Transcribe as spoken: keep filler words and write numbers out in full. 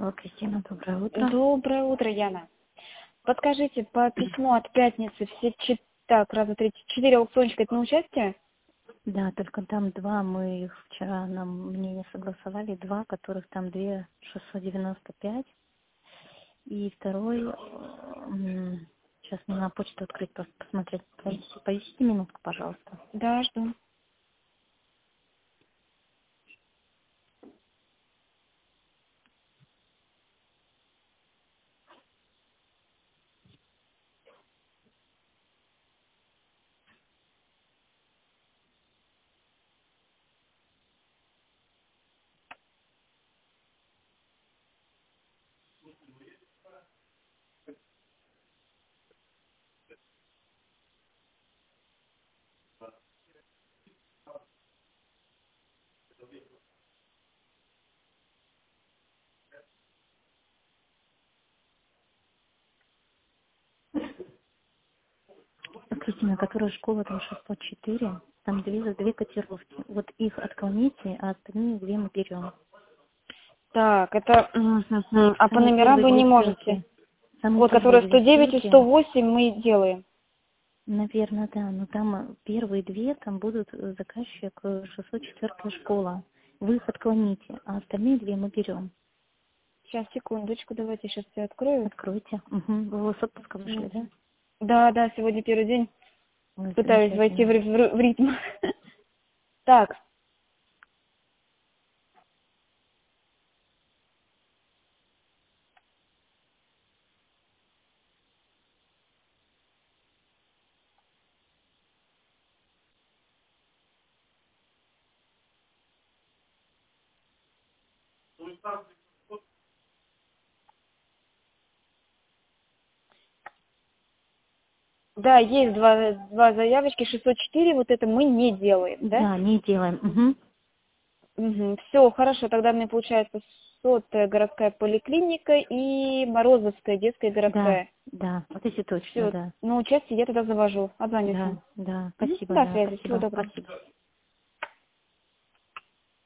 Алло, Кристина, доброе утро. Доброе утро, Яна. Подскажите, по письму от пятницы все чет... так, раз, два, три, четыре аукциончика, это на участие? Да, только там два, мы их вчера нам мнение согласовали, два, которых там две шестьсот девяносто пять. И второй, м, сейчас мне на почту открыть, просто посмотреть. Повисите, повисите минутку, пожалуйста. Да, жду. Кристина, которая школа, там шестьсот четыре, там две, две котировки. Вот их отклоните, а остальные две мы берем. Так, это... мгм. А по Самые номерам первые вы не две можете? ссылки. Самые Вот, первые которые две сто девять и ссылки. сто восемь мы делаем. Наверное, да, но там э, первые две, там будут э, заказчик э, шестьсот четвёртая школа. Вы их отклоните, а остальные две мы берем. Сейчас, секундочку, давайте сейчас все открою. Откройте. Угу. Вы с отпуска вышли, да? Посмотрим. Да, да, сегодня первый день. Ой, Пытаюсь войти в, замечательно. ри- в ри- в ритм. Так, да, есть два, два заявочки, шестьсот четыре, вот это мы не делаем, да? Да, не делаем. Угу. Угу. Все, хорошо, тогда мне получается сотая городская поликлиника и Морозовская детская Да, городская. да, вот если точно, Все, да. на участие я тогда завожу, отзвонюсь Да, вам. да, Мгм. спасибо, До да, связи, всего спасибо, доброго. спасибо.